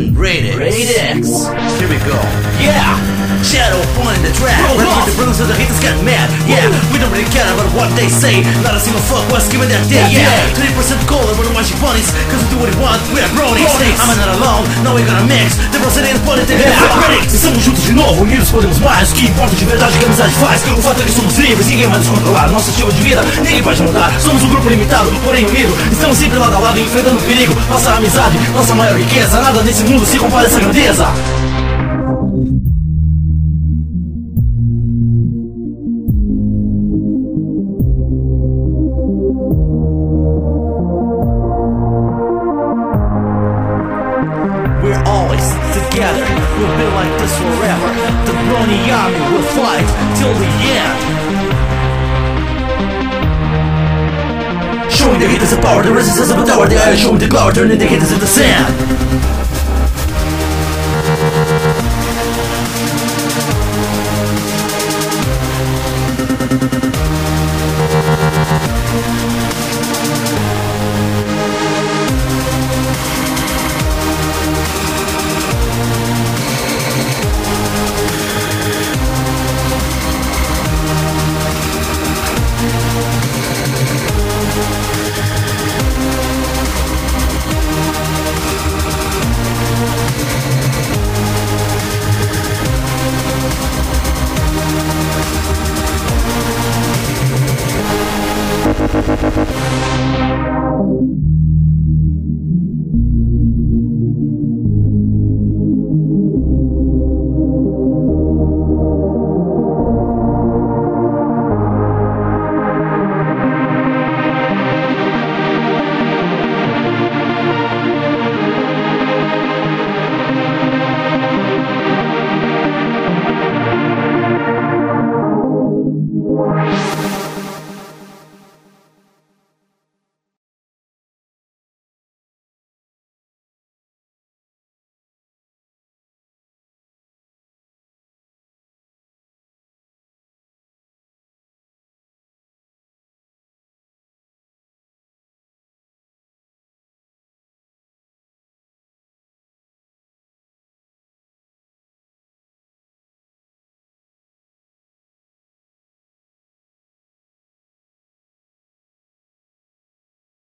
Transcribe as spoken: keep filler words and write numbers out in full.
Mm, rated Rated X. Here we go. Yeah. Shadow on the track. Roll Running off. with the bruise so the haters get mad. Yeah, we don't really care about what they say. Not a single fuck was given that day. That Yeah, day. twenty percent colder when we're watching bunnies. Cause we do what we want, we are bronies. Bronies. I'm not alone, now we're gonna mix. The Brazilian politics É, and critics. estamos juntos de novo, unidos podemos mais. O que importa de verdade que a amizade faz. O fato é que somos livres, ninguém vai nos controlar. Nosso estilo de vida, ninguém pode mudar. Somos um grupo limitado, porém unido. Estamos sempre lado a lado, enfrentando o perigo. Nossa amizade, nossa maior riqueza. Nada nesse mundo se compara a essa grandeza. We're always together, we've been like this forever. The Brony army will fight till the end. Showing the haters the power, the resistance of the tower. The iron showing the glory, turning the haters into sand.